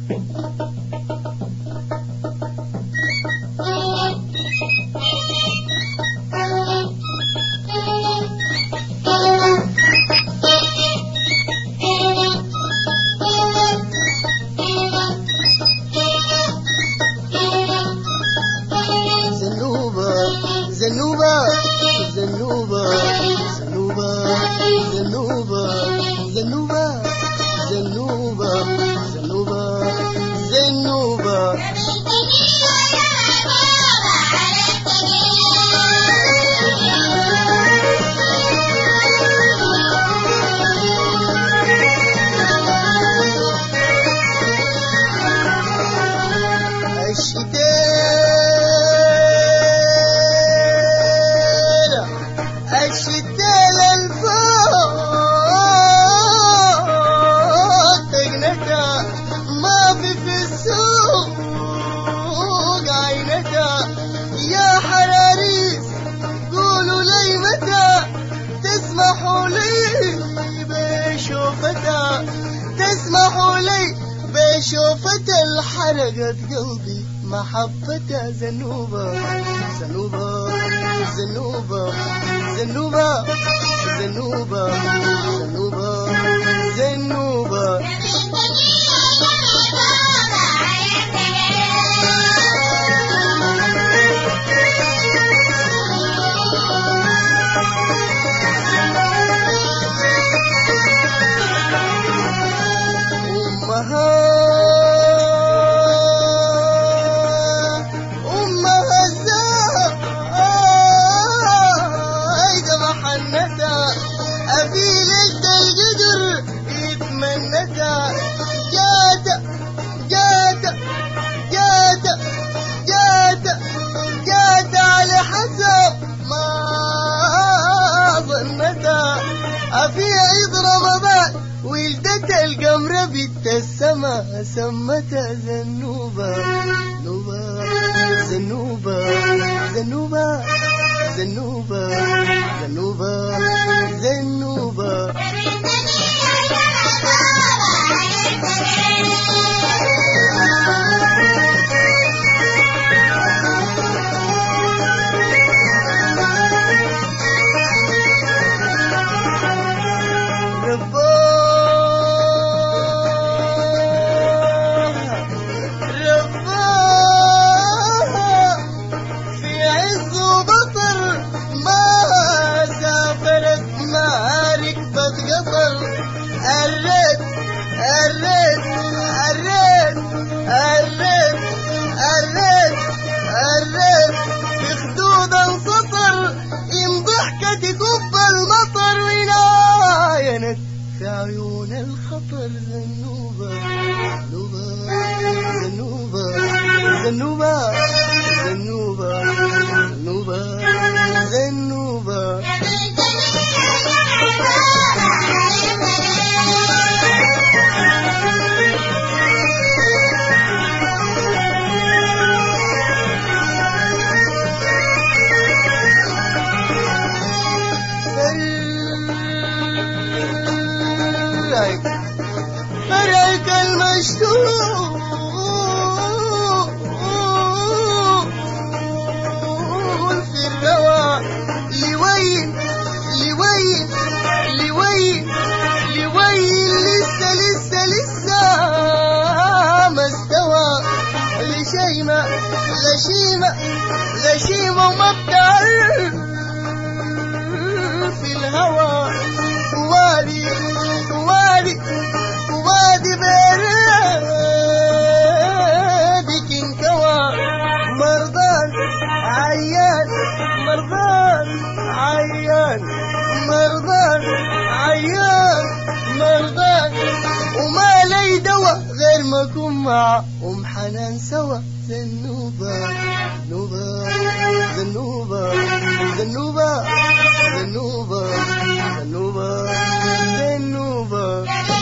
شوفت الحرقت قلبي محبتها زنوبة زنوبة زنوبة زنوبة زنوبة زنوبة زنوبة في عيد رمضان ولدت القمر بنت السما سمتها زنوبة زنوبة زنوبة زنوبة زنوبة زنوبة زنوبة في عيون الخطر زنوبة زنوبة زنوبة زنوبة زنوبة زنوبة فرعك المشتوق في الروى لوين لوين لوين لوين لسه لسه لسه ما استوى لشيمة غشيمة غشيمة وما بتعرف في الهوى وادي وادي وادي بردك انكوى مرضان عيان مرضان عيان مرضان عيان مرضان وما لي دوا غير ما اكون مع ام حنان سوا زنوبة زنوبة زنوبة زنوبة زنوبة زنوبة زنوبة